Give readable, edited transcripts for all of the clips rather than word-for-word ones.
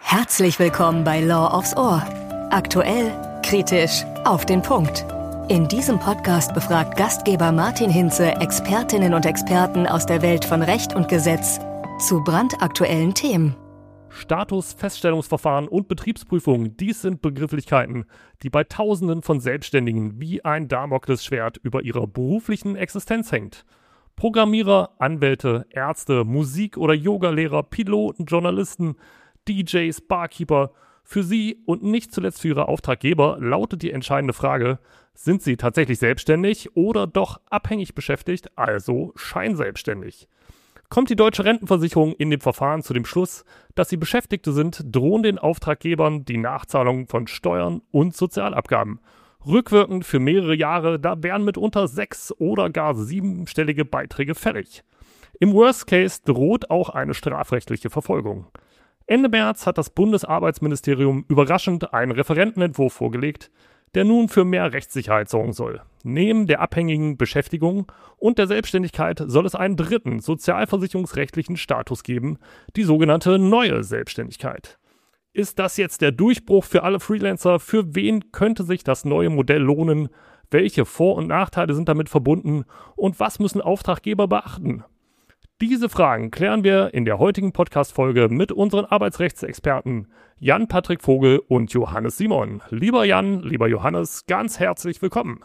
Herzlich willkommen bei Law aufs Ohr. Aktuell, kritisch, auf den Punkt. In diesem Podcast befragt Gastgeber Martin Hinze Expertinnen und Experten aus der Welt von Recht und Gesetz zu brandaktuellen Themen. Status, Feststellungsverfahren und Betriebsprüfung, dies sind Begrifflichkeiten, die bei Tausenden von Selbstständigen wie ein Damoklesschwert über ihrer beruflichen Existenz hängt. Programmierer, Anwälte, Ärzte, Musik- oder Yogalehrer, Piloten, Journalisten, DJs, Barkeeper. Für sie und nicht zuletzt für ihre Auftraggeber lautet die entscheidende Frage: Sind sie tatsächlich selbstständig oder doch abhängig beschäftigt, also scheinselbstständig? Kommt die Deutsche Rentenversicherung in dem Verfahren zu dem Schluss, dass sie Beschäftigte sind, drohen den Auftraggebern die Nachzahlung von Steuern und Sozialabgaben. Rückwirkend für mehrere Jahre, da wären mitunter 6- oder gar 7-stellige Beiträge fällig. Im Worst Case droht auch eine strafrechtliche Verfolgung. Ende März hat das Bundesarbeitsministerium überraschend einen Referentenentwurf vorgelegt, der nun für mehr Rechtssicherheit sorgen soll. Neben der abhängigen Beschäftigung und der Selbstständigkeit soll es einen dritten sozialversicherungsrechtlichen Status geben, die sogenannte neue Selbstständigkeit. Ist das jetzt der Durchbruch für alle Freelancer? Für wen könnte sich das neue Modell lohnen? Welche Vor- und Nachteile sind damit verbunden? Und was müssen Auftraggeber beachten? Diese Fragen klären wir in der heutigen Podcast-Folge mit unseren Arbeitsrechtsexperten Jan-Patrick Vogel und Johannes Simon. Lieber Jan, lieber Johannes, ganz herzlich willkommen.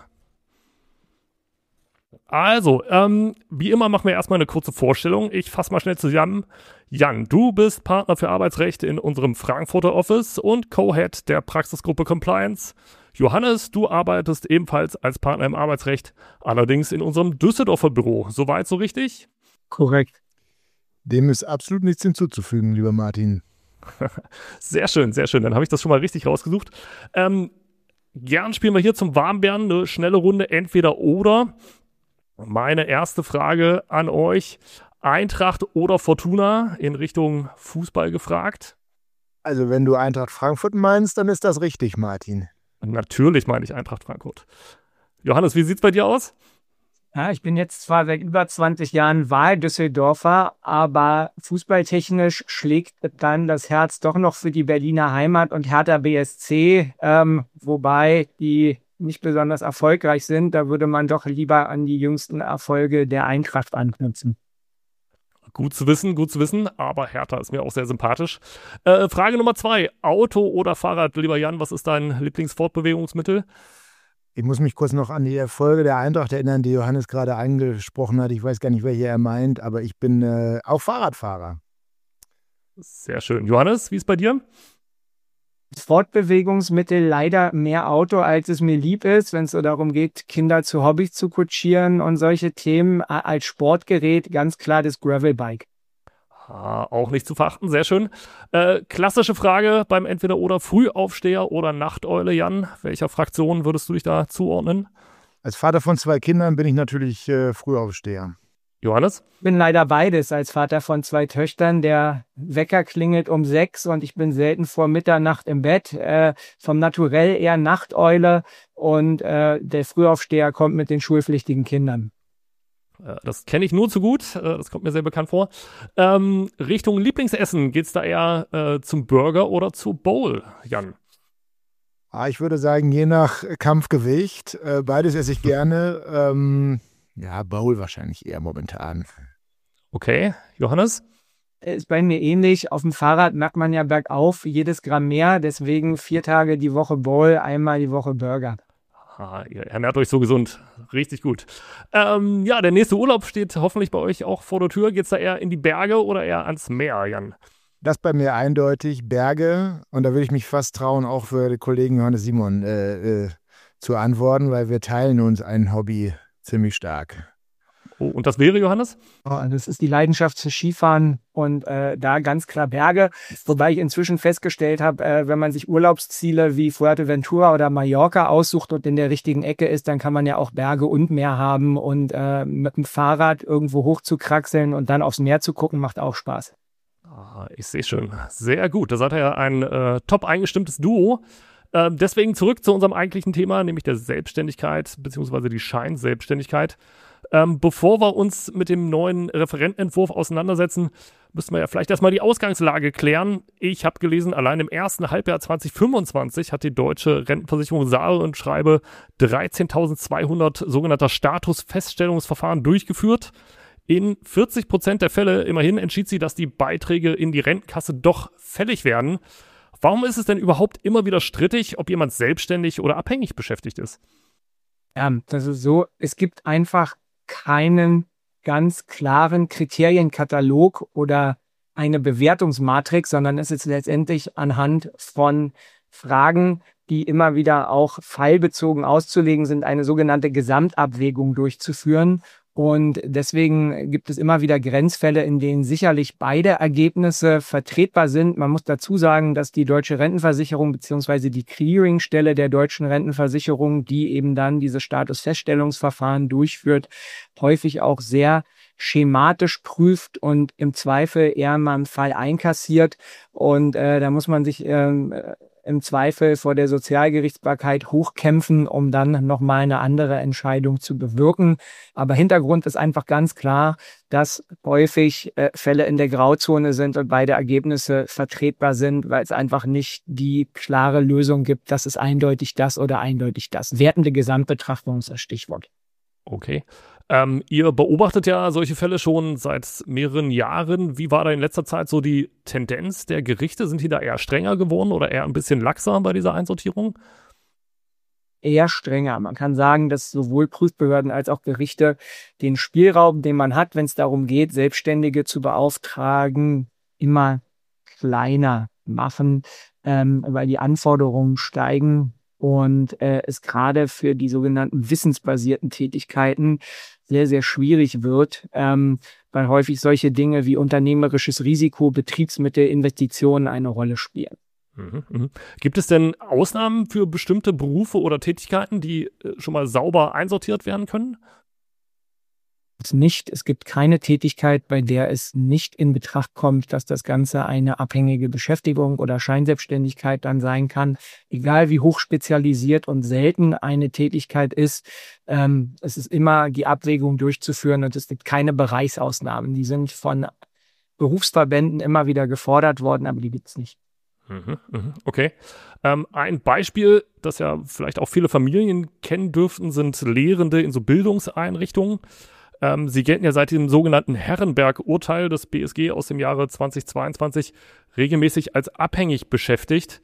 Also, wie immer machen wir erstmal eine kurze Vorstellung. Ich fasse mal schnell zusammen. Jan, du bist Partner für Arbeitsrecht in unserem Frankfurter Office und Co-Head der Praxisgruppe Compliance. Johannes, du arbeitest ebenfalls als Partner im Arbeitsrecht, allerdings in unserem Düsseldorfer Büro. Soweit so richtig? Korrekt. Dem ist absolut nichts hinzuzufügen, lieber Martin. Sehr schön, sehr schön. Dann habe ich das schon mal richtig rausgesucht. Gern spielen wir hier zum Warmwerden eine schnelle Runde entweder oder. Meine erste Frage an euch: Eintracht oder Fortuna in Richtung Fußball gefragt? Also wenn du Eintracht Frankfurt meinst, dann ist das richtig, Martin. Natürlich meine ich Eintracht Frankfurt. Johannes, wie sieht's bei dir aus? Ja, ich bin jetzt zwar seit über 20 Jahren Wahl-Düsseldorfer, aber fußballtechnisch schlägt dann das Herz doch noch für die Berliner Heimat und Hertha BSC, wobei die nicht besonders erfolgreich sind. Da würde man doch lieber an die jüngsten Erfolge der Eintracht anknüpfen. Gut zu wissen, aber Hertha ist mir auch sehr sympathisch. Frage Nummer 2, Auto oder Fahrrad? Lieber Jan, was ist dein Lieblingsfortbewegungsmittel? Ich muss mich kurz noch an die Erfolge der Eintracht erinnern, die Johannes gerade angesprochen hat. Ich weiß gar nicht, welche er meint, aber ich bin auch Fahrradfahrer. Sehr schön. Johannes, wie ist bei dir? Fortbewegungsmittel leider mehr Auto, als es mir lieb ist, wenn es so darum geht, Kinder zu Hobbys zu kutschieren und solche Themen. Als Sportgerät ganz klar das Gravelbike. Auch nicht zu verachten, sehr schön. Klassische Frage beim Entweder-Oder: Frühaufsteher oder Nachteule, Jan? Welcher Fraktion würdest du dich da zuordnen? Als Vater von 2 Kindern bin ich natürlich Frühaufsteher. Johannes? Ich bin leider beides. Als Vater von 2 Töchtern. Der Wecker klingelt um 6 und ich bin selten vor Mitternacht im Bett. Vom Naturell eher Nachteule und der Frühaufsteher kommt mit den schulpflichtigen Kindern. Das kenne ich nur zu gut, das kommt mir sehr bekannt vor. Richtung Lieblingsessen, geht's da eher zum Burger oder zu Bowl, Jan? Ich würde sagen, je nach Kampfgewicht, beides esse ich gerne. Bowl wahrscheinlich eher momentan. Okay, Johannes? Ist bei mir ähnlich. Auf dem Fahrrad merkt man ja bergauf jedes Gramm mehr, deswegen 4 Tage die Woche Bowl, einmal die Woche Burger. Ihr ernährt euch so gesund. Richtig gut. Der nächste Urlaub steht hoffentlich bei euch auch vor der Tür. Geht's da eher in die Berge oder eher ans Meer, Jan? Das bei mir eindeutig Berge. Und da würde ich mich fast trauen, auch für den Kollegen Johannes Simon zu antworten, weil wir teilen uns ein Hobby ziemlich stark. Oh, und das wäre, Johannes? Das ist die Leidenschaft zu Skifahren und da ganz klar Berge. Wobei ich inzwischen festgestellt habe, wenn man sich Urlaubsziele wie Fuerteventura oder Mallorca aussucht und in der richtigen Ecke ist, dann kann man ja auch Berge und Meer haben. Und mit dem Fahrrad irgendwo hoch zu kraxeln und dann aufs Meer zu gucken, macht auch Spaß. Ich sehe schon. Sehr gut. Da seid ihr ja ein top eingestimmtes Duo. Deswegen zurück zu unserem eigentlichen Thema, nämlich der Selbstständigkeit bzw. die Scheinselbstständigkeit. Bevor wir uns mit dem neuen Referentenentwurf auseinandersetzen, müssen wir ja vielleicht erstmal die Ausgangslage klären. Ich habe gelesen, allein im ersten Halbjahr 2025 hat die deutsche Rentenversicherung sage und schreibe 13.200 sogenannter Statusfeststellungsverfahren durchgeführt. In 40% der Fälle immerhin entschied sie, dass die Beiträge in die Rentenkasse doch fällig werden. Warum ist es denn überhaupt immer wieder strittig, ob jemand selbstständig oder abhängig beschäftigt ist? Ja, das ist so, es gibt einfach keinen ganz klaren Kriterienkatalog oder eine Bewertungsmatrix, sondern es ist letztendlich anhand von Fragen, die immer wieder auch fallbezogen auszulegen sind, eine sogenannte Gesamtabwägung durchzuführen. Und deswegen gibt es immer wieder Grenzfälle, in denen sicherlich beide Ergebnisse vertretbar sind. Man muss dazu sagen, dass die Deutsche Rentenversicherung bzw. die Clearingstelle der Deutschen Rentenversicherung, die eben dann diese Statusfeststellungsverfahren durchführt, häufig auch sehr schematisch prüft und im Zweifel eher mal einen Fall einkassiert. Und da muss man sich im Zweifel vor der Sozialgerichtsbarkeit hochkämpfen, um dann nochmal eine andere Entscheidung zu bewirken. Aber Hintergrund ist einfach ganz klar, dass häufig Fälle in der Grauzone sind und beide Ergebnisse vertretbar sind, weil es einfach nicht die klare Lösung gibt, dass es eindeutig das oder eindeutig das. Wertende Gesamtbetrachtung ist das Stichwort. Okay. Ihr beobachtet ja solche Fälle schon seit mehreren Jahren. Wie war da in letzter Zeit so die Tendenz der Gerichte? Sind die da eher strenger geworden oder eher ein bisschen laxer bei dieser Einsortierung? Eher strenger. Man kann sagen, dass sowohl Prüfbehörden als auch Gerichte den Spielraum, den man hat, wenn es darum geht, Selbstständige zu beauftragen, immer kleiner machen, weil die Anforderungen steigen und es gerade für die sogenannten wissensbasierten Tätigkeiten sehr, sehr schwierig wird, weil häufig solche Dinge wie unternehmerisches Risiko, Betriebsmittel, Investitionen eine Rolle spielen. Gibt es denn Ausnahmen für bestimmte Berufe oder Tätigkeiten, die schon mal sauber einsortiert werden können? Es gibt keine Tätigkeit, bei der es nicht in Betracht kommt, dass das Ganze eine abhängige Beschäftigung oder Scheinselbstständigkeit dann sein kann. Egal wie hoch spezialisiert und selten eine Tätigkeit ist, es ist immer die Abwägung durchzuführen und es gibt keine Bereichsausnahmen. Die sind von Berufsverbänden immer wieder gefordert worden, aber die gibt es nicht. Okay. Ein Beispiel, das ja vielleicht auch viele Familien kennen dürften, sind Lehrende in so Bildungseinrichtungen. Sie gelten ja seit dem sogenannten Herrenberg-Urteil des BSG aus dem Jahre 2022 regelmäßig als abhängig beschäftigt.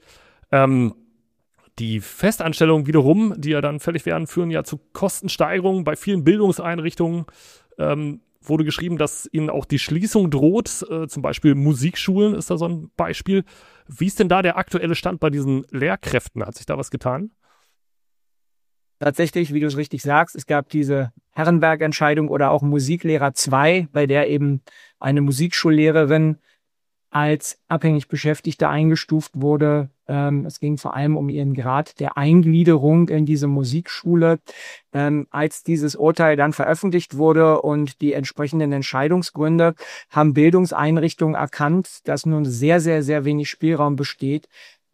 Die Festanstellungen wiederum, die ja dann fällig werden, führen ja zu Kostensteigerungen bei vielen Bildungseinrichtungen. Wurde geschrieben, dass ihnen auch die Schließung droht, zum Beispiel Musikschulen ist da so ein Beispiel. Wie ist denn da der aktuelle Stand bei diesen Lehrkräften? Hat sich da was getan? Tatsächlich, wie du es richtig sagst, es gab diese Herrenberg-Entscheidung oder auch Musiklehrer 2, bei der eben eine Musikschullehrerin als abhängig Beschäftigte eingestuft wurde. Es ging vor allem um ihren Grad der Eingliederung in diese Musikschule. Als dieses Urteil dann veröffentlicht wurde und die entsprechenden Entscheidungsgründe, haben Bildungseinrichtungen erkannt, dass nun sehr, sehr, sehr wenig Spielraum besteht,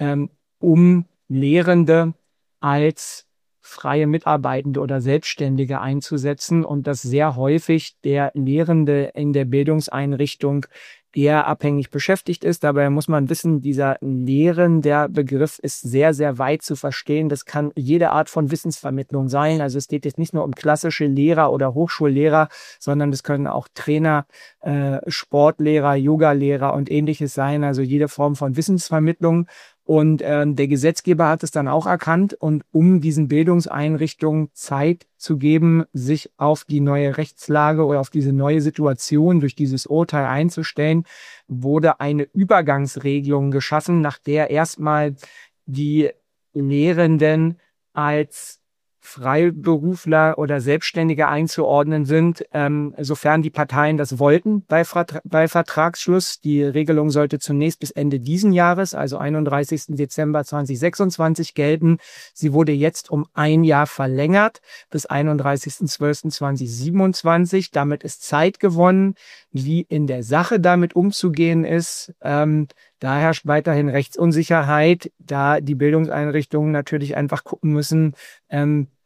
um Lehrende als freie Mitarbeitende oder Selbstständige einzusetzen und dass sehr häufig der Lehrende in der Bildungseinrichtung eher abhängig beschäftigt ist. Dabei muss man wissen, dieser Lehrender Begriff ist sehr, sehr weit zu verstehen. Das kann jede Art von Wissensvermittlung sein. Also es geht jetzt nicht nur um klassische Lehrer oder Hochschullehrer, sondern es können auch Trainer, Sportlehrer, Yogalehrer und ähnliches sein. Also jede Form von Wissensvermittlung. Und der Gesetzgeber hat es dann auch erkannt und um diesen Bildungseinrichtungen Zeit zu geben, sich auf die neue Rechtslage oder auf diese neue Situation durch dieses Urteil einzustellen, wurde eine Übergangsregelung geschaffen, nach der erstmal die Lehrenden als Freiberufler oder Selbstständige einzuordnen sind, sofern die Parteien das wollten bei Vertragsschluss. Die Regelung sollte zunächst bis Ende diesen Jahres, also 31. Dezember 2026 gelten. Sie wurde jetzt um ein Jahr verlängert bis 31.12.2027. Damit ist Zeit gewonnen. Wie in der Sache damit umzugehen ist, da herrscht weiterhin Rechtsunsicherheit, da die Bildungseinrichtungen natürlich einfach gucken müssen,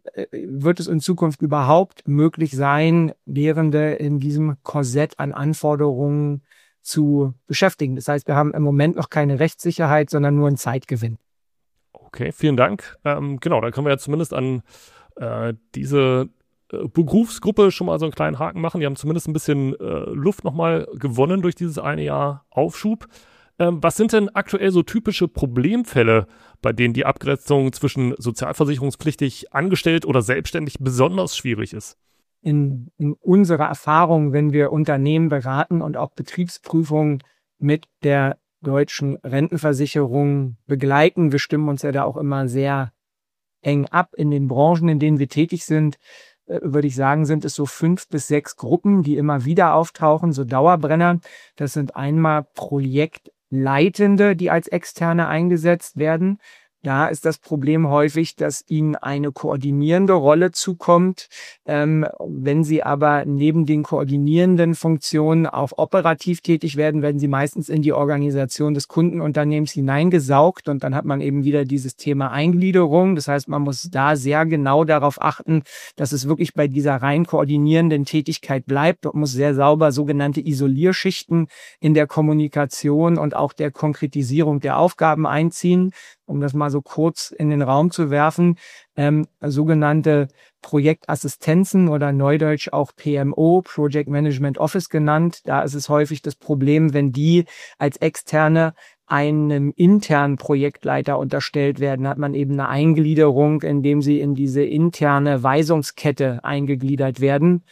wird es in Zukunft überhaupt möglich sein, Lehrende in diesem Korsett an Anforderungen zu beschäftigen. Das heißt, wir haben im Moment noch keine Rechtssicherheit, sondern nur einen Zeitgewinn. Okay, vielen Dank. Genau, da können wir ja zumindest an diese Berufsgruppe schon mal so einen kleinen Haken machen. Die haben zumindest ein bisschen Luft nochmal gewonnen durch dieses eine Jahr Aufschub. Was sind denn aktuell so typische Problemfälle, bei denen die Abgrenzung zwischen sozialversicherungspflichtig angestellt oder selbstständig besonders schwierig ist? In unserer Erfahrung, wenn wir Unternehmen beraten und auch Betriebsprüfungen mit der deutschen Rentenversicherung begleiten, wir stimmen uns ja da auch immer sehr eng ab in den Branchen, in denen wir tätig sind, würde ich sagen, sind es so 5 bis 6 Gruppen, die immer wieder auftauchen, so Dauerbrenner. Das sind einmal Projektleitende, die als Externe eingesetzt werden. Da ist das Problem häufig, dass ihnen eine koordinierende Rolle zukommt. Wenn sie aber neben den koordinierenden Funktionen auch operativ tätig werden, werden sie meistens in die Organisation des Kundenunternehmens hineingesaugt und dann hat man eben wieder dieses Thema Eingliederung. Das heißt, man muss da sehr genau darauf achten, dass es wirklich bei dieser rein koordinierenden Tätigkeit bleibt. Dort muss sehr sauber sogenannte Isolierschichten in der Kommunikation und auch der Konkretisierung der Aufgaben einziehen. Um das mal so kurz in den Raum zu werfen, sogenannte Projektassistenzen oder neudeutsch auch PMO, Project Management Office genannt. Da ist es häufig das Problem, wenn die als Externe einem internen Projektleiter unterstellt werden, hat man eben eine Eingliederung, indem sie in diese interne Weisungskette eingegliedert werden.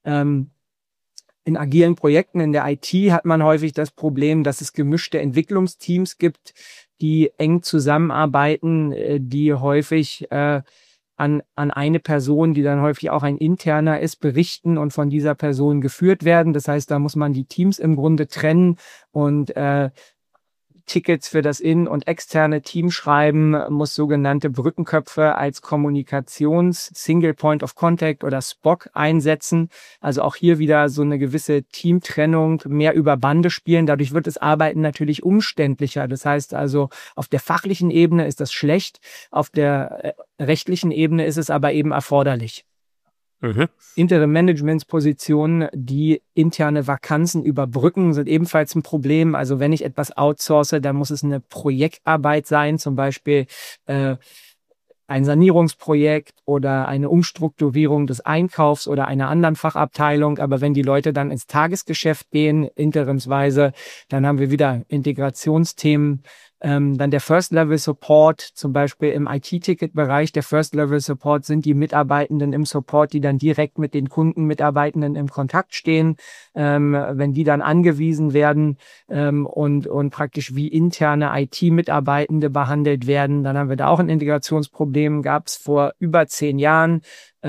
In agilen Projekten in der IT hat man häufig das Problem, dass es gemischte Entwicklungsteams gibt, die eng zusammenarbeiten, die häufig an eine Person, die dann häufig auch ein interner ist, berichten und von dieser Person geführt werden. Das heißt, da muss man die Teams im Grunde trennen und Tickets für das in- und externe Team schreiben, muss sogenannte Brückenköpfe als Single Point of Contact oder SPOC einsetzen. Also auch hier wieder so eine gewisse Teamtrennung, mehr über Bande spielen. Dadurch wird das Arbeiten natürlich umständlicher. Das heißt also, auf der fachlichen Ebene ist das schlecht, auf der rechtlichen Ebene ist es aber eben erforderlich. Interim-Managements-Positionen, die interne Vakanzen überbrücken, sind ebenfalls ein Problem. Also wenn ich etwas outsource, dann muss es eine Projektarbeit sein, zum Beispiel ein Sanierungsprojekt oder eine Umstrukturierung des Einkaufs oder einer anderen Fachabteilung. Aber wenn die Leute dann ins Tagesgeschäft gehen, interimsweise, dann haben wir wieder Integrationsthemen. Dann der First-Level-Support, zum Beispiel im IT-Ticket-Bereich. Der First-Level-Support sind die Mitarbeitenden im Support, die dann direkt mit den Kundenmitarbeitenden im Kontakt stehen. Wenn die dann angewiesen werden und praktisch wie interne IT-Mitarbeitende behandelt werden, dann haben wir da auch ein Integrationsproblem. Gab es vor über 10 Jahren.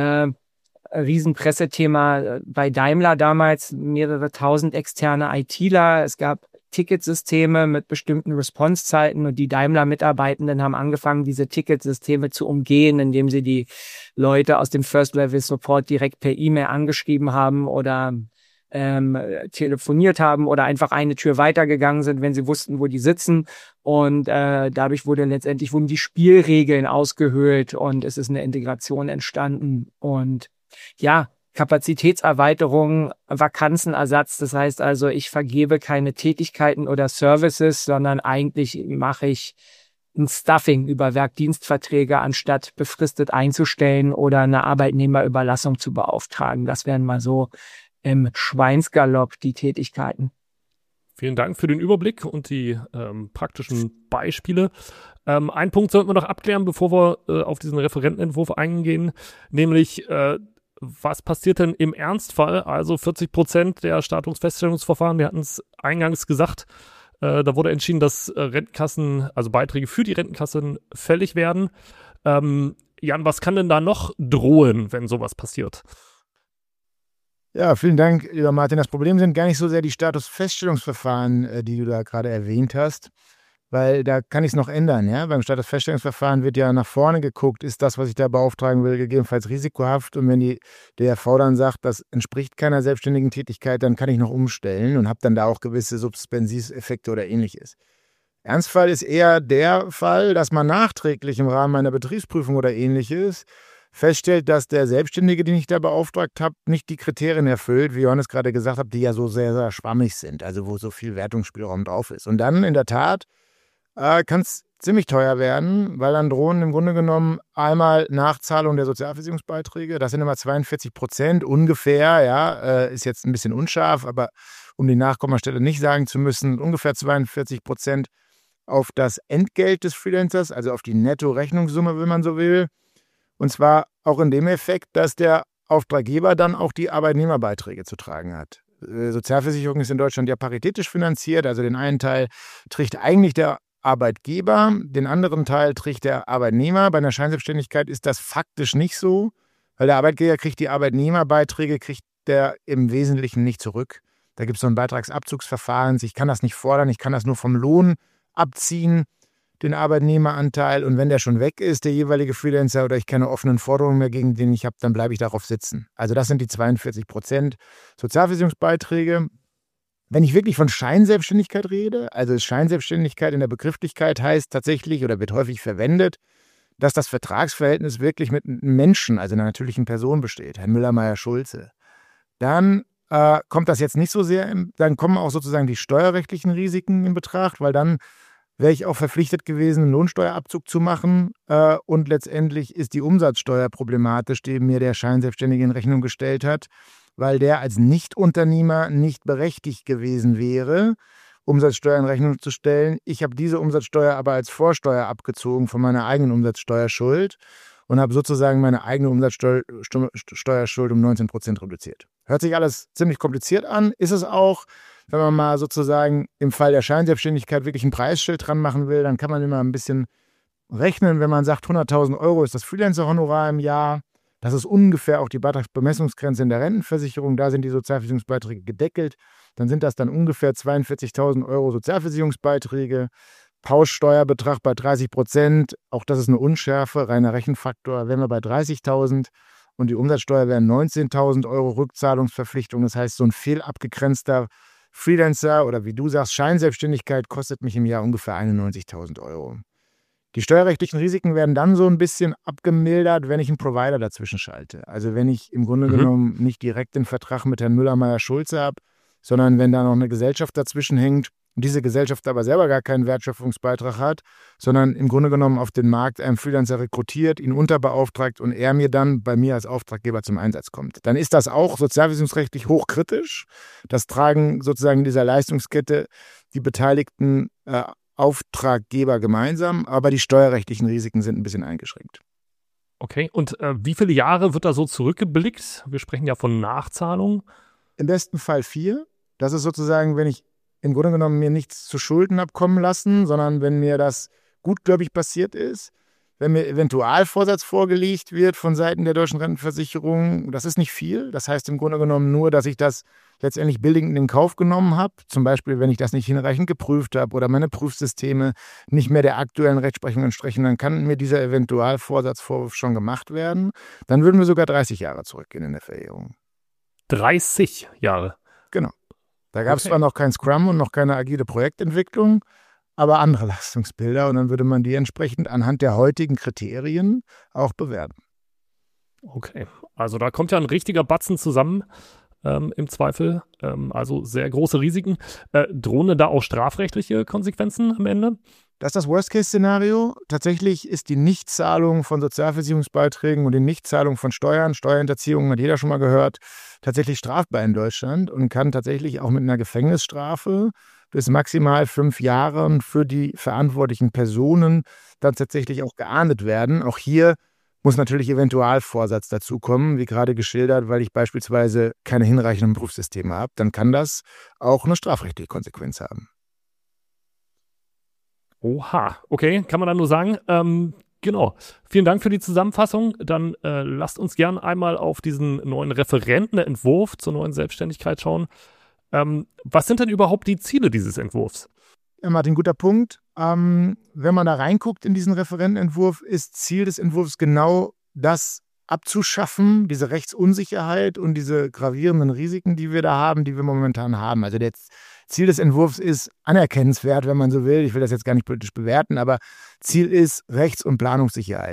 Riesenpressethema bei Daimler damals, mehrere tausend externe ITler. Es gab Ticketsysteme mit bestimmten Response-Zeiten und die Daimler-Mitarbeitenden haben angefangen, diese Ticketsysteme zu umgehen, indem sie die Leute aus dem First-Level-Support direkt per E-Mail angeschrieben haben oder telefoniert haben oder einfach eine Tür weitergegangen sind, wenn sie wussten, wo die sitzen. Und dadurch wurden die Spielregeln ausgehöhlt und es ist eine Integration entstanden. Und ja, Kapazitätserweiterung, Vakanzenersatz, das heißt also, ich vergebe keine Tätigkeiten oder Services, sondern eigentlich mache ich ein Stuffing über Werkdienstverträge, anstatt befristet einzustellen oder eine Arbeitnehmerüberlassung zu beauftragen. Das wären mal so im Schweinsgalopp die Tätigkeiten. Vielen Dank für den Überblick und die praktischen Beispiele. Einen Punkt sollten wir noch abklären, bevor wir auf diesen Referentenentwurf eingehen, nämlich was passiert denn im Ernstfall? Also 40% der Statusfeststellungsverfahren, wir hatten es eingangs gesagt, da wurde entschieden, dass Rentenkassen, also Beiträge für die Rentenkassen fällig werden. Jan, was kann denn da noch drohen, wenn sowas passiert? Ja, vielen Dank, lieber Martin. Das Problem sind gar nicht so sehr die Statusfeststellungsverfahren, die du da gerade erwähnt hast, weil da kann ich es noch ändern. Ja? Beim Statusfeststellungsverfahren wird ja nach vorne geguckt, ist das, was ich da beauftragen will, gegebenenfalls risikohaft. Und wenn die DRV dann sagt, das entspricht keiner selbstständigen Tätigkeit, dann kann ich noch umstellen und habe dann da auch gewisse Suspensiveffekte oder Ähnliches. Ernstfall ist eher der Fall, dass man nachträglich im Rahmen einer Betriebsprüfung oder Ähnliches feststellt, dass der Selbstständige, den ich da beauftragt habe, nicht die Kriterien erfüllt, wie Johannes gerade gesagt hat, die ja so sehr, sehr schwammig sind, also wo so viel Wertungsspielraum drauf ist. Und dann in der Tat kann es ziemlich teuer werden, weil dann drohen im Grunde genommen einmal Nachzahlung der Sozialversicherungsbeiträge, das sind immer 42% ungefähr, ja, ist jetzt ein bisschen unscharf, aber um die Nachkommastelle nicht sagen zu müssen, ungefähr 42% auf das Entgelt des Freelancers, also auf die Netto-Rechnungssumme, wenn man so will. Und zwar auch in dem Effekt, dass der Auftraggeber dann auch die Arbeitnehmerbeiträge zu tragen hat. Sozialversicherung ist in Deutschland ja paritätisch finanziert, also den einen Teil trägt eigentlich der Arbeitgeber, den anderen Teil trägt der Arbeitnehmer. Bei einer Scheinselbstständigkeit ist das faktisch nicht so, weil der Arbeitgeber kriegt die Arbeitnehmerbeiträge, kriegt der im Wesentlichen nicht zurück. Da gibt es so ein Beitragsabzugsverfahren. Ich kann das nicht fordern, ich kann das nur vom Lohn abziehen, den Arbeitnehmeranteil. Und wenn der schon weg ist, der jeweilige Freelancer, oder ich keine offenen Forderungen mehr gegen den ich habe, dann bleibe ich darauf sitzen. Also das sind die 42% Sozialversicherungsbeiträge. Wenn ich wirklich von Scheinselbstständigkeit rede, also Scheinselbstständigkeit in der Begrifflichkeit heißt tatsächlich oder wird häufig verwendet, dass das Vertragsverhältnis wirklich mit einem Menschen, also einer natürlichen Person besteht, Herrn Müller-Meyer-Schulze, dann kommt das jetzt nicht so sehr, dann kommen auch sozusagen die steuerrechtlichen Risiken in Betracht, weil dann wäre ich auch verpflichtet gewesen, einen Lohnsteuerabzug zu machen und letztendlich ist die Umsatzsteuer problematisch, die mir der Scheinselbstständige in Rechnung gestellt hat, weil der als Nichtunternehmer nicht berechtigt gewesen wäre, Umsatzsteuer in Rechnung zu stellen. Ich habe diese Umsatzsteuer aber als Vorsteuer abgezogen von meiner eigenen Umsatzsteuerschuld und habe sozusagen meine eigene Umsatzsteuerschuld um 19% reduziert. Hört sich alles ziemlich kompliziert an, ist es auch. Wenn man mal sozusagen im Fall der Scheinselbstständigkeit wirklich ein Preisschild dran machen will, dann kann man immer ein bisschen rechnen, wenn man sagt, 100.000 Euro ist das Freelancer-Honorar im Jahr. Das ist ungefähr auch die Beitragsbemessungsgrenze in der Rentenversicherung. Da sind die Sozialversicherungsbeiträge gedeckelt. Dann sind das dann ungefähr 42.000 Euro Sozialversicherungsbeiträge. Pauschsteuerbetrag bei 30%. Auch das ist eine Unschärfe, reiner Rechenfaktor. Wären wir bei 30.000 und die Umsatzsteuer wären 19.000 Euro Rückzahlungsverpflichtung. Das heißt, so ein fehlabgegrenzter Freelancer oder wie du sagst, Scheinselbstständigkeit kostet mich im Jahr ungefähr 91.000 Euro. Die steuerrechtlichen Risiken werden dann so ein bisschen abgemildert, wenn ich einen Provider dazwischen schalte. Also wenn ich im Grunde genommen nicht direkt den Vertrag mit Herrn Müller-Meyer-Schulze habe, sondern wenn da noch eine Gesellschaft dazwischen hängt und diese Gesellschaft aber selber gar keinen Wertschöpfungsbeitrag hat, sondern im Grunde genommen auf den Markt einen Freelancer rekrutiert, ihn unterbeauftragt und er mir dann bei mir als Auftraggeber zum Einsatz kommt. Dann ist das auch sozialversicherungsrechtlich hochkritisch. Das tragen sozusagen in dieser Leistungskette die beteiligten Auftraggeber gemeinsam, aber die steuerrechtlichen Risiken sind ein bisschen eingeschränkt. Okay, und wie viele Jahre wird da so zurückgeblickt? Wir sprechen ja von Nachzahlung. Im besten Fall 4. Das ist sozusagen, wenn ich im Grunde genommen mir nichts zu Schulden habe kommen lassen, sondern wenn mir das gutgläubig passiert ist, wenn mir Eventualvorsatz vorgelegt wird von Seiten der deutschen Rentenversicherung, das ist nicht viel. Das heißt im Grunde genommen nur, dass ich das letztendlich billigend in Kauf genommen habe. Zum Beispiel, wenn ich das nicht hinreichend geprüft habe oder meine Prüfsysteme nicht mehr der aktuellen Rechtsprechung entsprechen, dann kann mir dieser Eventualvorsatzvorwurf schon gemacht werden. Dann würden wir sogar 30 Jahre zurückgehen in der Verjährung. 30 Jahre? Genau. Da gab es zwar noch kein Scrum und noch keine agile Projektentwicklung, aber andere Leistungsbilder und dann würde man die entsprechend anhand der heutigen Kriterien auch bewerten. Okay, also da kommt ja ein richtiger Batzen zusammen im Zweifel, also sehr große Risiken. Drohen da auch strafrechtliche Konsequenzen am Ende? Das ist das Worst-Case-Szenario. Tatsächlich ist die Nichtzahlung von Sozialversicherungsbeiträgen und die Nichtzahlung von Steuern, Steuerhinterziehung, hat jeder schon mal gehört, tatsächlich strafbar in Deutschland und kann tatsächlich auch mit einer Gefängnisstrafe bis maximal 5 Jahren für die verantwortlichen Personen dann tatsächlich auch geahndet werden. Auch hier muss natürlich Eventualvorsatz dazukommen, wie gerade geschildert, weil ich beispielsweise keine hinreichenden Prüfsysteme habe. Dann kann das auch eine strafrechtliche Konsequenz haben. Oha, okay, kann man dann nur sagen. Genau, vielen Dank für die Zusammenfassung. Dann lasst uns gern einmal auf diesen neuen Referentenentwurf zur neuen Selbstständigkeit schauen. Was sind denn überhaupt die Ziele dieses Entwurfs? Ja, Martin, guter Punkt. Wenn man da reinguckt in diesen Referentenentwurf, ist Ziel des Entwurfs genau das abzuschaffen, diese Rechtsunsicherheit und diese gravierenden Risiken, die wir da haben, die wir momentan haben. Also das Ziel des Entwurfs ist anerkennenswert, wenn man so will. Ich will das jetzt gar nicht politisch bewerten, aber Ziel ist Rechts- und Planungssicherheit.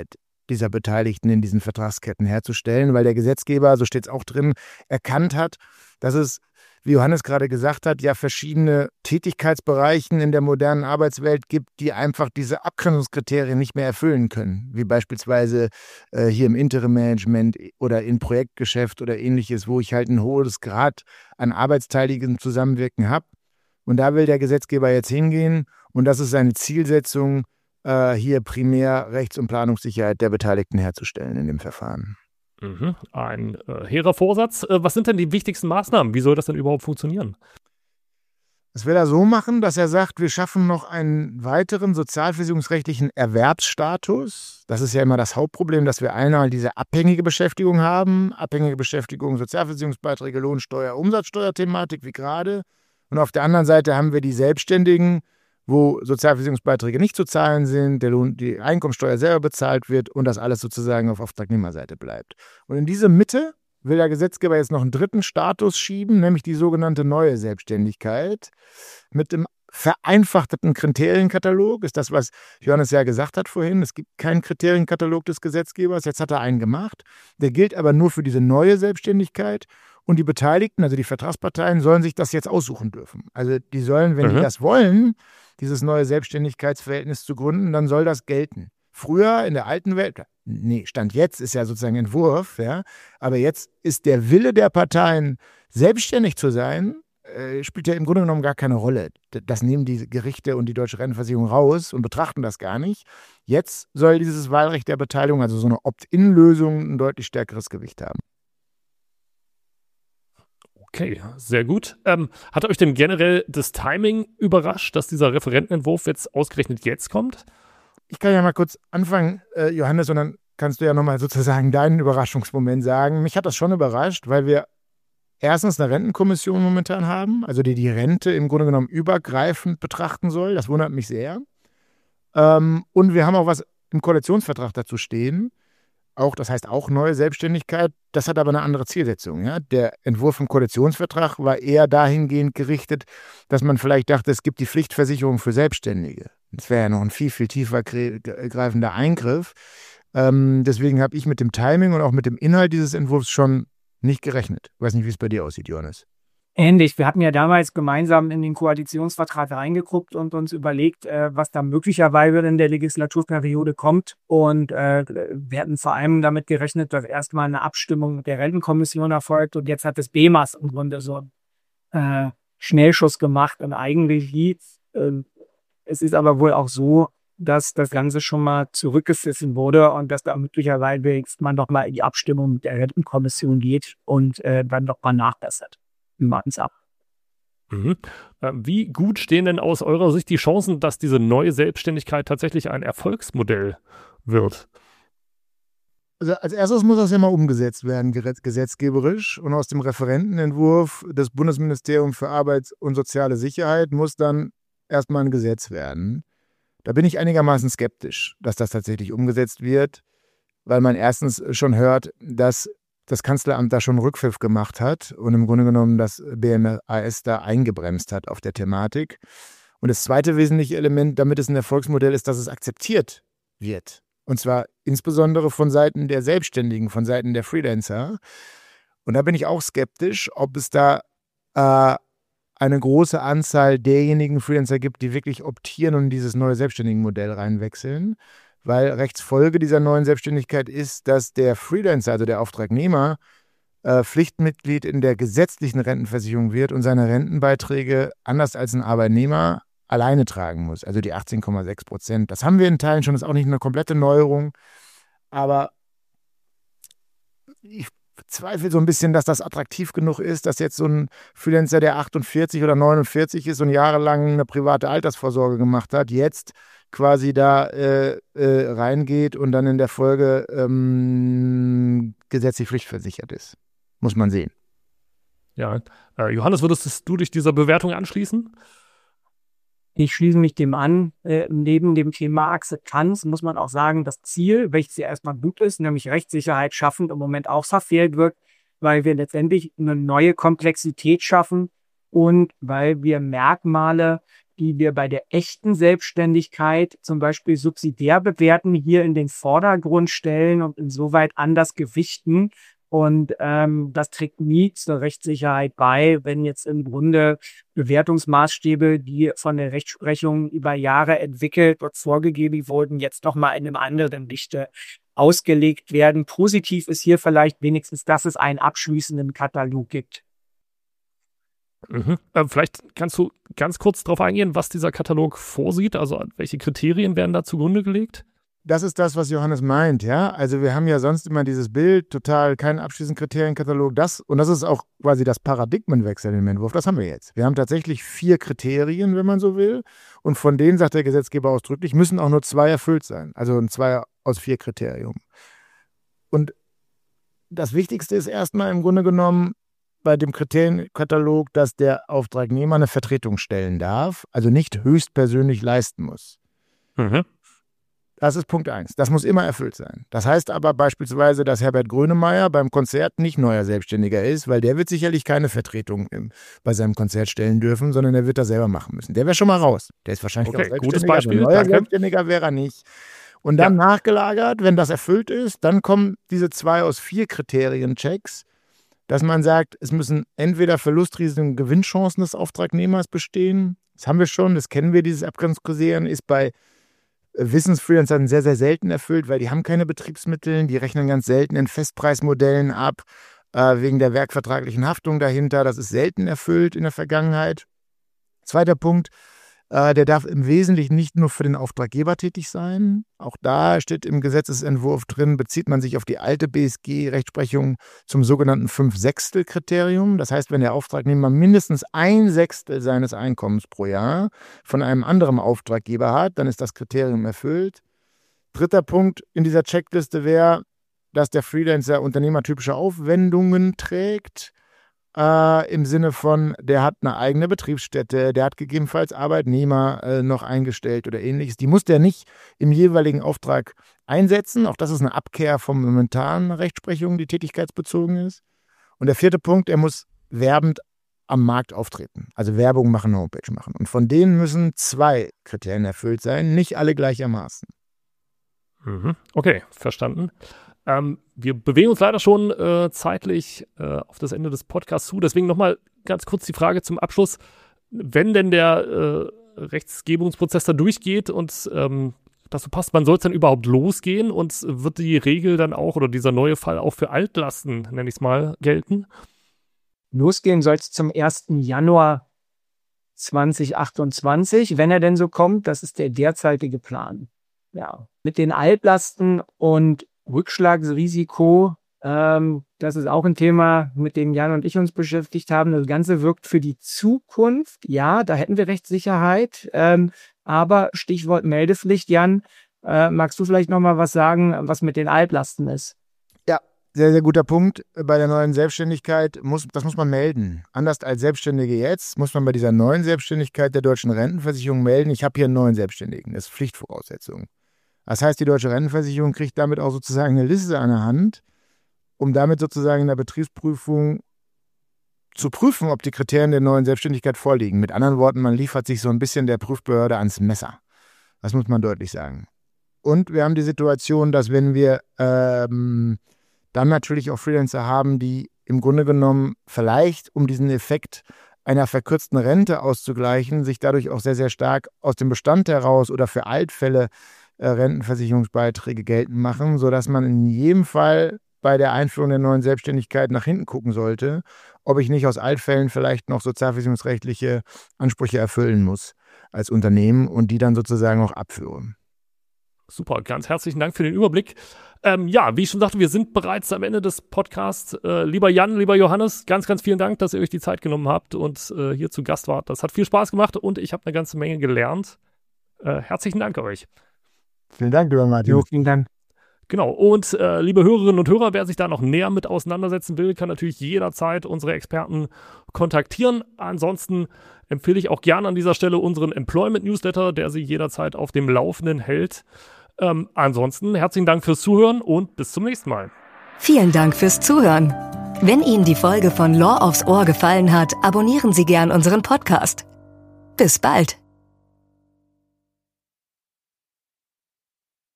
dieser Beteiligten in diesen Vertragsketten herzustellen, weil der Gesetzgeber, so steht es auch drin, erkannt hat, dass es, wie Johannes gerade gesagt hat, ja verschiedene Tätigkeitsbereichen in der modernen Arbeitswelt gibt, die einfach diese Abgrenzungskriterien nicht mehr erfüllen können, wie beispielsweise hier im Interim-Management oder in Projektgeschäft oder ähnliches, wo ich halt ein hohes Grad an arbeitsteiligem Zusammenwirken habe. Und da will der Gesetzgeber jetzt hingehen und das ist seine Zielsetzung, hier primär Rechts- und Planungssicherheit der Beteiligten herzustellen in dem Verfahren. Ein hehrer Vorsatz. Was sind denn die wichtigsten Maßnahmen? Wie soll das denn überhaupt funktionieren? Das will er so machen, dass er sagt, wir schaffen noch einen weiteren sozialversicherungsrechtlichen Erwerbsstatus. Das ist ja immer das Hauptproblem, dass wir einmal diese abhängige Beschäftigung haben. Abhängige Beschäftigung, Sozialversicherungsbeiträge, Lohnsteuer, Umsatzsteuerthematik wie gerade. Und auf der anderen Seite haben wir die Selbstständigen, wo Sozialversicherungsbeiträge nicht zu zahlen sind, die Einkommensteuer selber bezahlt wird und das alles sozusagen auf Auftragnehmerseite bleibt. Und in diese Mitte will der Gesetzgeber jetzt noch einen dritten Status schieben, nämlich die sogenannte neue Selbstständigkeit. Mit dem vereinfachten Kriterienkatalog ist das, was Johannes ja gesagt hat vorhin. Es gibt keinen Kriterienkatalog des Gesetzgebers, jetzt hat er einen gemacht. Der gilt aber nur für diese neue Selbstständigkeit. Und die Beteiligten, also die Vertragsparteien, sollen sich das jetzt aussuchen dürfen. Also die sollen, wenn die das wollen, dieses neue Selbstständigkeitsverhältnis zu gründen, dann soll das gelten. Früher in der alten Welt, Stand jetzt ist ja sozusagen Entwurf, ja, aber jetzt ist der Wille der Parteien, selbstständig zu sein, spielt ja im Grunde genommen gar keine Rolle. Das nehmen die Gerichte und die Deutsche Rentenversicherung raus und betrachten das gar nicht. Jetzt soll dieses Wahlrecht der Beteiligung, also so eine Opt-in-Lösung, ein deutlich stärkeres Gewicht haben. Okay, sehr gut. Hat euch denn generell das Timing überrascht, dass dieser Referentenentwurf jetzt ausgerechnet jetzt kommt? Ich kann ja mal kurz anfangen, Johannes, und dann kannst du ja nochmal sozusagen deinen Überraschungsmoment sagen. Mich hat das schon überrascht, weil wir erstens eine Rentenkommission momentan haben, also die Rente im Grunde genommen übergreifend betrachten soll. Das wundert mich sehr. Und wir haben auch was im Koalitionsvertrag dazu stehen. Das heißt auch neue Selbstständigkeit. Das hat aber eine andere Zielsetzung. Ja? Der Entwurf im Koalitionsvertrag war eher dahingehend gerichtet, dass man vielleicht dachte, es gibt die Pflichtversicherung für Selbstständige. Das wäre ja noch ein viel, viel tiefer greifender Eingriff. Deswegen habe ich mit dem Timing und auch mit dem Inhalt dieses Entwurfs schon nicht gerechnet. Ich weiß nicht, wie es bei dir aussieht, Johannes. Ähnlich. Wir hatten ja damals gemeinsam in den Koalitionsvertrag reingeguckt und uns überlegt, was da möglicherweise in der Legislaturperiode kommt. Und wir hatten vor allem damit gerechnet, dass erstmal eine Abstimmung der Rentenkommission erfolgt. Und jetzt hat das BEMAS im Grunde so Schnellschuss gemacht. Und eigentlich es ist aber wohl auch so, dass das Ganze schon mal zurückgepfiffen wurde und dass da möglicherweise jetzt mal nochmal in die Abstimmung der Rentenkommission geht und dann nochmal nachbessert. Wir warten es ab. Wie gut stehen denn aus eurer Sicht die Chancen, dass diese neue Selbstständigkeit tatsächlich ein Erfolgsmodell wird? Also als erstes muss das ja mal umgesetzt werden, gesetzgeberisch. Und aus dem Referentenentwurf des Bundesministeriums für Arbeit und Soziale Sicherheit muss dann erstmal ein Gesetz werden. Da bin ich einigermaßen skeptisch, dass das tatsächlich umgesetzt wird, weil man erstens schon hört, dass das Kanzleramt da schon einen Rückpfiff gemacht hat und im Grunde genommen das BMAS da eingebremst hat auf der Thematik. Und das zweite wesentliche Element, damit es ein Erfolgsmodell ist, dass es akzeptiert wird. Und zwar insbesondere von Seiten der Selbstständigen, von Seiten der Freelancer. Und da bin ich auch skeptisch, ob es da eine große Anzahl derjenigen Freelancer gibt, die wirklich optieren und in dieses neue Selbstständigenmodell reinwechseln. Weil Rechtsfolge dieser neuen Selbstständigkeit ist, dass der Freelancer, also der Auftragnehmer, Pflichtmitglied in der gesetzlichen Rentenversicherung wird und seine Rentenbeiträge anders als ein Arbeitnehmer alleine tragen muss. Also die 18,6%. Das haben wir in Teilen schon, das ist auch nicht eine komplette Neuerung. Aber ich zweifle so ein bisschen, dass das attraktiv genug ist, dass jetzt so ein Freelancer, der 48 oder 49 ist und jahrelang eine private Altersvorsorge gemacht hat, jetzt quasi da reingeht und dann in der Folge gesetzlich pflichtversichert ist. Muss man sehen. Ja, Johannes, würdest du dich dieser Bewertung anschließen? Ich schließe mich dem an. Neben dem Thema Akzeptanz muss man auch sagen, das Ziel, welches ja erstmal gut ist, nämlich Rechtssicherheit schaffen, im Moment auch verfehlt wird, weil wir letztendlich eine neue Komplexität schaffen und weil wir Merkmale, die wir bei der echten Selbstständigkeit zum Beispiel subsidiär bewerten, hier in den Vordergrund stellen und insoweit anders gewichten. Und das trägt nie zur Rechtssicherheit bei, wenn jetzt im Grunde Bewertungsmaßstäbe, die von der Rechtsprechung über Jahre entwickelt und vorgegeben wurden, jetzt nochmal in einem anderen Lichte ausgelegt werden. Positiv ist hier vielleicht wenigstens, dass es einen abschließenden Katalog gibt. Vielleicht kannst du ganz kurz darauf eingehen, was dieser Katalog vorsieht, also welche Kriterien werden da zugrunde gelegt? Das ist das, was Johannes meint, ja. Also wir haben ja sonst immer dieses Bild, total keinen abschließenden Kriterienkatalog. Und das ist auch quasi das Paradigmenwechsel im Entwurf. Das haben wir jetzt. Wir haben tatsächlich 4 Kriterien, wenn man so will. Und von denen, sagt der Gesetzgeber ausdrücklich, müssen auch nur 2 erfüllt sein. Also ein 2 aus 4 Kriterium. Und das Wichtigste ist erstmal im Grunde genommen bei dem Kriterienkatalog, dass der Auftragnehmer eine Vertretung stellen darf, also nicht höchstpersönlich leisten muss. Das ist Punkt 1. Das muss immer erfüllt sein. Das heißt aber beispielsweise, dass Herbert Grönemeyer beim Konzert nicht neuer Selbstständiger ist, weil der wird sicherlich keine Vertretung bei seinem Konzert stellen dürfen, sondern der wird das selber machen müssen. Der wäre schon mal raus. Der ist wahrscheinlich auch Selbstständiger, gutes Beispiel, neuer Selbstständiger wäre er nicht. Und dann nachgelagert, wenn das erfüllt ist, dann kommen diese 2 aus 4 Kriterien-Checks, dass man sagt, es müssen entweder Verlustrisiken und Gewinnchancen des Auftragnehmers bestehen. Das haben wir schon, das kennen wir, dieses Abgrenzungskriterium ist bei Wissensfreelancern sehr, sehr selten erfüllt, weil die haben keine Betriebsmittel, die rechnen ganz selten in Festpreismodellen ab, wegen der werkvertraglichen Haftung dahinter. Das ist selten erfüllt in der Vergangenheit. Zweiter Punkt, der darf im Wesentlichen nicht nur für den Auftraggeber tätig sein. Auch da steht im Gesetzesentwurf drin, bezieht man sich auf die alte BSG-Rechtsprechung zum sogenannten 5/6-Kriterium. Das heißt, wenn der Auftragnehmer mindestens 1/6 seines Einkommens pro Jahr von einem anderen Auftraggeber hat, dann ist das Kriterium erfüllt. Dritter Punkt in dieser Checkliste wäre, dass der Freelancer unternehmertypische Aufwendungen trägt. Im Sinne von, der hat eine eigene Betriebsstätte, der hat gegebenenfalls Arbeitnehmer noch eingestellt oder ähnliches. Die muss der nicht im jeweiligen Auftrag einsetzen. Auch das ist eine Abkehr von momentanen Rechtsprechung, die tätigkeitsbezogen ist. Und der 4. Punkt, er muss werbend am Markt auftreten. Also Werbung machen, eine Homepage machen. Und von denen müssen 2 Kriterien erfüllt sein, nicht alle gleichermaßen. Okay, verstanden. Wir bewegen uns leider schon zeitlich auf das Ende des Podcasts zu. Deswegen nochmal ganz kurz die Frage zum Abschluss. Wenn denn der Rechtsgebungsprozess da durchgeht und das so passt, wann soll es dann überhaupt losgehen? Und wird die Regel dann auch oder dieser neue Fall auch für Altlasten, nenne ich es mal, gelten? Losgehen soll es zum 1. Januar 2028, wenn er denn so kommt. Das ist der derzeitige Plan. Ja, mit den Altlasten und Rückschlagsrisiko, das ist auch ein Thema, mit dem Jan und ich uns beschäftigt haben. Das Ganze wirkt für die Zukunft. Ja, da hätten wir Rechtssicherheit. Aber Stichwort Meldepflicht, Jan, magst du vielleicht noch mal was sagen, was mit den Altlasten ist? Ja, sehr, sehr guter Punkt. Bei der neuen Selbstständigkeit das muss man melden. Anders als Selbstständige jetzt muss man bei dieser neuen Selbstständigkeit der deutschen Rentenversicherung melden, ich habe hier einen neuen Selbstständigen. Das ist Pflichtvoraussetzung. Das heißt, die deutsche Rentenversicherung kriegt damit auch sozusagen eine Liste an der Hand, um damit sozusagen in der Betriebsprüfung zu prüfen, ob die Kriterien der neuen Selbstständigkeit vorliegen. Mit anderen Worten, man liefert sich so ein bisschen der Prüfbehörde ans Messer. Das muss man deutlich sagen. Und wir haben die Situation, dass wenn wir dann natürlich auch Freelancer haben, die im Grunde genommen vielleicht, um diesen Effekt einer verkürzten Rente auszugleichen, sich dadurch auch sehr, sehr stark aus dem Bestand heraus oder für Altfälle Rentenversicherungsbeiträge geltend machen, sodass man in jedem Fall bei der Einführung der neuen Selbstständigkeit nach hinten gucken sollte, ob ich nicht aus Altfällen vielleicht noch sozialversicherungsrechtliche Ansprüche erfüllen muss als Unternehmen und die dann sozusagen auch abführe. Super, ganz herzlichen Dank für den Überblick. Ja, wie ich schon sagte, wir sind bereits am Ende des Podcasts. Lieber Jan, lieber Johannes, ganz, ganz vielen Dank, dass ihr euch die Zeit genommen habt und hier zu Gast wart. Das hat viel Spaß gemacht und ich habe eine ganze Menge gelernt. Herzlichen Dank euch. Vielen Dank, lieber Martin. Jo, vielen Dank. Genau, und liebe Hörerinnen und Hörer, wer sich da noch näher mit auseinandersetzen will, kann natürlich jederzeit unsere Experten kontaktieren. Ansonsten empfehle ich auch gerne an dieser Stelle unseren Employment-Newsletter, der Sie jederzeit auf dem Laufenden hält. Ansonsten herzlichen Dank fürs Zuhören und bis zum nächsten Mal. Vielen Dank fürs Zuhören. Wenn Ihnen die Folge von Law aufs Ohr gefallen hat, abonnieren Sie gern unseren Podcast. Bis bald.